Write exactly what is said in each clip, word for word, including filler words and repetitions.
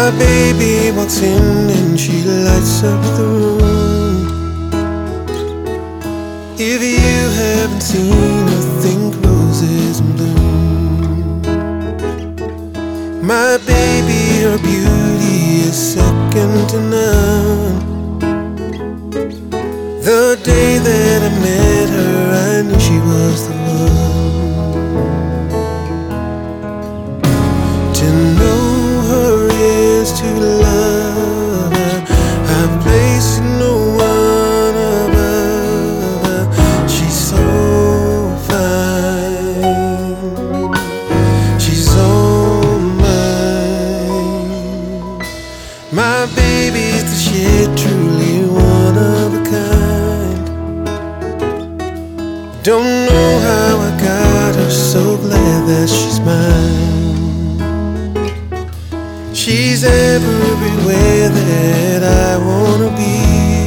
My baby walks in and she lights up the room. If you haven't seen her, think roses in bloom. My baby, her beauty is second to none. The day that I met her, I knew she was the one. To know her is to love her. I've placed no one above her. She's so fine. She's all mine. My baby's the shit, truly one of a kind. Don't know how I got her, so glad that she's mine. She's everywhere that I wanna be.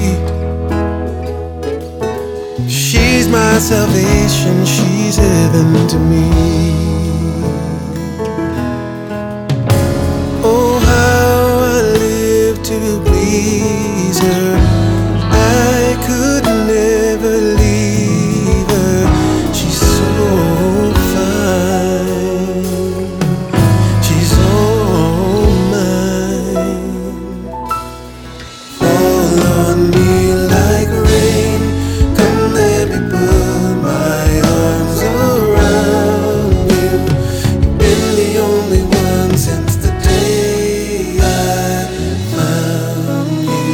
She's my salvation, she's heaven to me. Oh, how I live to please her. I could never leave her. She's so fine. She's all fall on me like rain. Come let me put my arms around you. You've been the only one since the day I found you.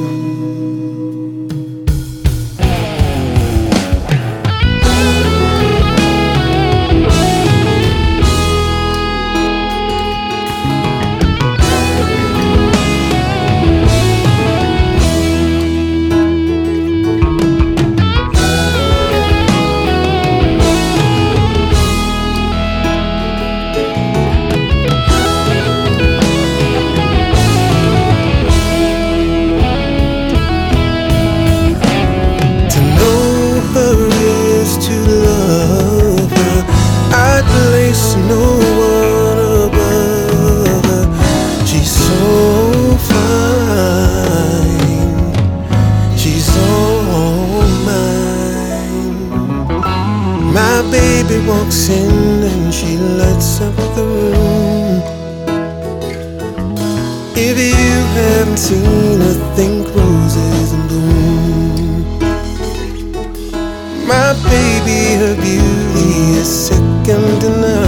No one above her. She's so fine. She's all mine. My baby walks in and she lights up the room. If you haven't seen her, think roses in bloom. My baby, her beauty is second to none.